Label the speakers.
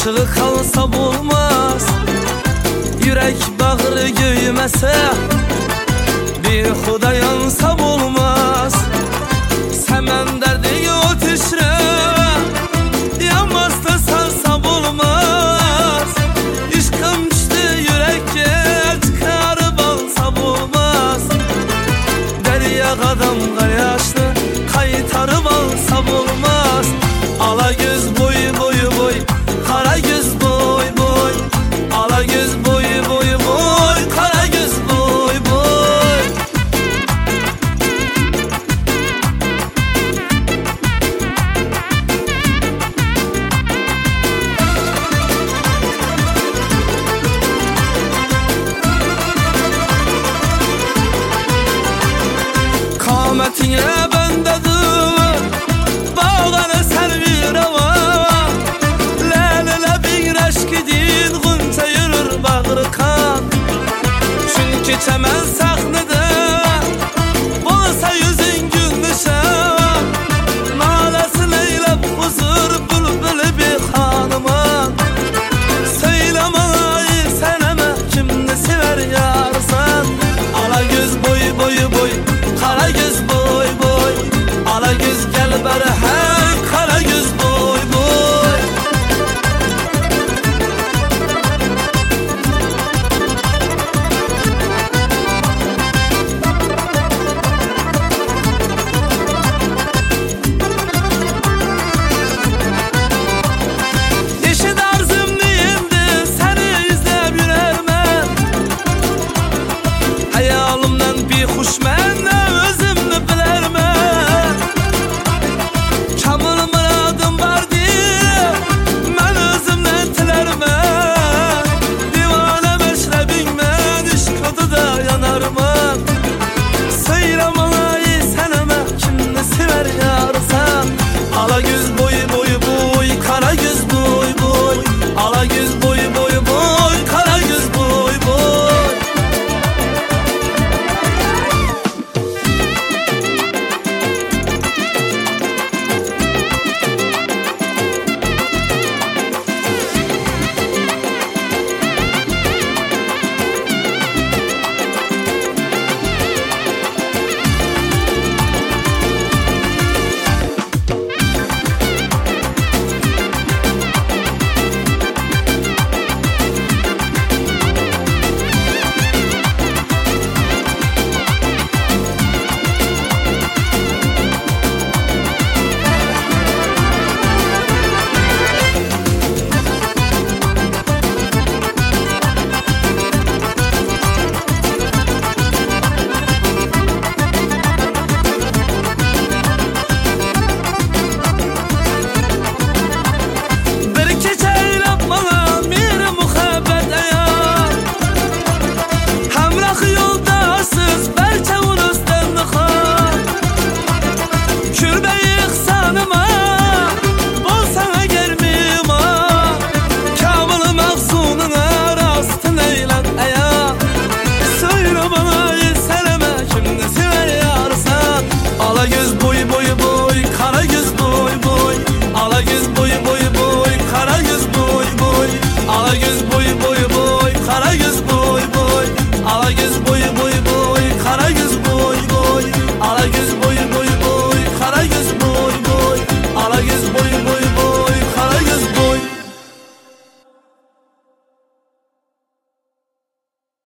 Speaker 1: aşığı kalsa bulmaz. Yürek bağrı göymese, bir xuda yansa bulmaz. Səmən dərdi ötüşre, yanmazsa salsa bulmaz. İşkım düştü yürekke, çıkarıp alsa bulmaz. Derya qadam qayaşlı, kaytarıp alsa bulmaz. Ala göz boy boy boy, kara göz boy boy. Ala göz boy boy boy, kara göz boy boy. Kametine bendedir, bağlara servir hava. Lelele bir aşk idin, ğunca yürür bağrı kan. Çünkü çemen sahnede, olsa yüzün gülmüşem. Nalesini eylep huzur bülbülü bir hanıma. Söylemeyi seneme, kimni sever yarsan. Ala göz boy boy boy, kara göz boy boy. Ala göz gel beri hey, kara göz boy boy. Eşit arzum neyimdi, seni izlep yürermen. Hayalımdan bir kuş men, özümni bilermen. Kamil muradım var deyip, men özümden tilermen. Divane meşrebin men, işkadı da yanarman. Söylemeyi seneme, kimni sever yarsan. Ala göz boy boy boy, kara göz boy boy. Ala göz boy boy boy, kara göz boy boy. Ala göz boy boy boy, kara göz boy boy. Ala göz boy boy boy, kara göz boy boy. Ala göz